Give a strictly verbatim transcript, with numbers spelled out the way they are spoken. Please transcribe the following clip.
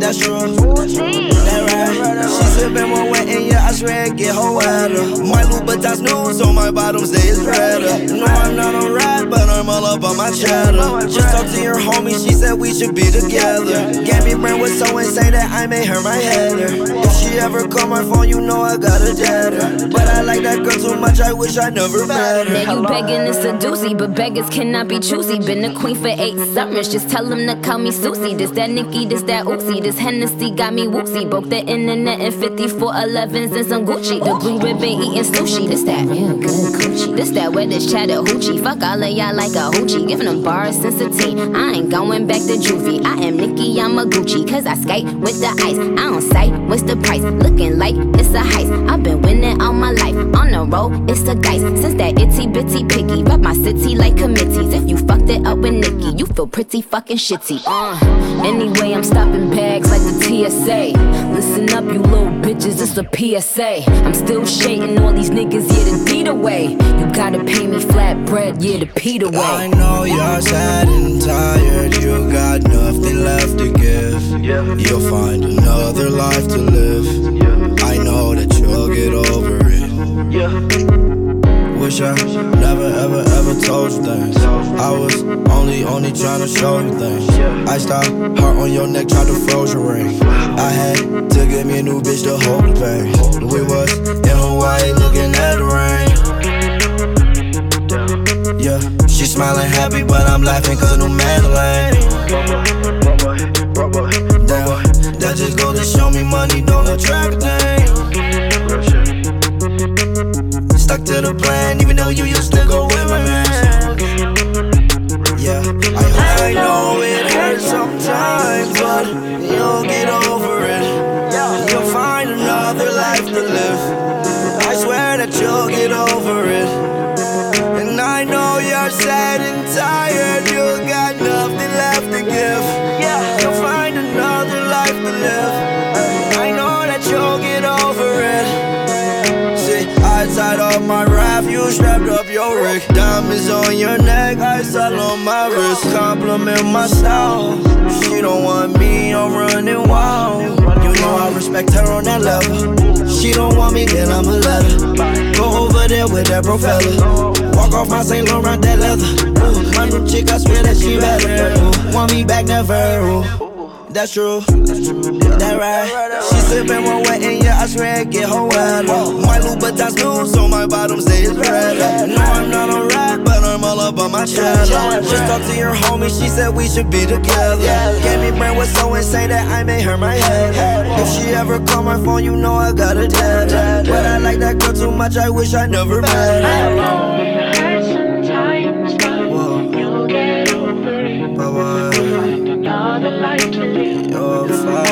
That's true. That right. She sippin' more wet and yeah, I swear it get her wetter. My Louboutins new, so my bottom stays redder. No, I'm not a rat, but I'm all up on my cheddar. Just talked to your homie, she said we should be together. Gave me brain was so insane that I made her my header. If she ever call my phone, you know I got a deader. But I like that girl too much, I wish I never met her. Now you begging to seduce me, but beggars cannot be choosy. Been a queen for eight summers, just tell them to call me Susie. This that Nicki, this that Uzi, this Hennessy got me woozy. Broke the internet in fifty-four elevens and some Gucci. The blue ribbon eating sushi, this that real good coochie. This that where this Chattahoochee. Fuck all of y'all like a hoochie. Giving them bars since a teen. I ain't going back to juvie. I am Nicki, I'm a Gucci. Cause I skate with the ice. I don't sight, what's the price? Looking like it's a heist. I've been winning all my life. On the road, it's a dice. Since that itty bitty piggy. Rep my city like committees. If you fucked it up with Nicki, you feel pretty fucking shitty. Uh, anyway, I'm stopping bags like the T S A. Listen up, you little bitches, it's a P S A. I'm still shading all these niggas, yeah, the deed away. You gotta pay me flat bread, yeah, the Pete away. I know you're sad and tired, you got nothing left to give. You'll find another life to live. I know that you'll get over it. Wish I never ever ever told you things. I was only only trying to show you things. I stopped, heart on your neck, tried to froze your ring. I had to get me a new bitch to hold the pain. We was in Hawaii looking at the rain. Yeah, she smiling happy, but I'm laughing cause I knew Madeline. Damn, that just goes to show me money don't attract a thing. Stuck to the plan, even though you used to go with my man. Yeah, I, I know it hurts sometimes, but you'll get over it. You'll find another life to live. I swear that you'll get over it. And I know you're sad and tired, you got nothing left to give. You'll find another life to live. I know that you'll get over it. I tied up my raft, you strapped up your rig. Diamonds on your neck, ice all on my wrist. Compliment my style. She don't want me, I'm running wild. You know I respect her on that level. She don't want me, then I'ma let her go over there with that bro fella. Walk off my Saint Laurent, that leather. Ooh, my new chick, I swear that she better. Ooh, want me back, never. Ooh. That's true, that right. She sippin' more wet and yeah, I swear it get her wetter. My Louboutins new, so my bottom stays redder. No, I'm not a rat, but I'm all up on my cheddar. Just talked to your homie, she said we should be together. Gave me brain was so insane that I made her my head. If she ever call my phone, you know I got a dead. But I like that girl too much, I wish I never met her. I know it hurts sometimes, but you'll get over it. You'll find another life to live. You'll find